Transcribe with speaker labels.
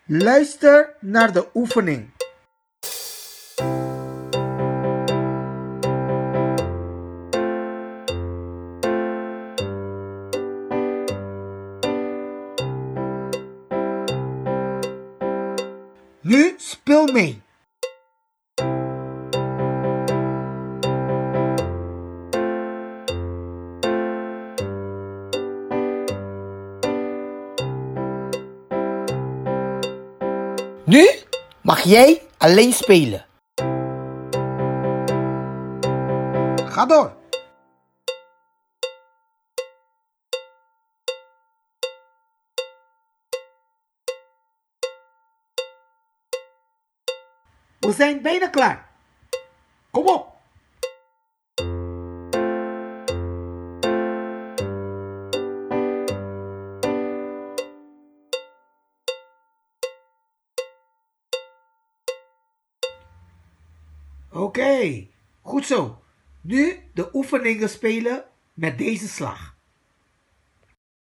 Speaker 1: Luister naar de oefening. Nu speel mee. Nu mag jij alleen spelen. Ga door. We zijn bijna klaar. Kom op. Oké, goed zo. Nu de oefeningen spelen met deze slag.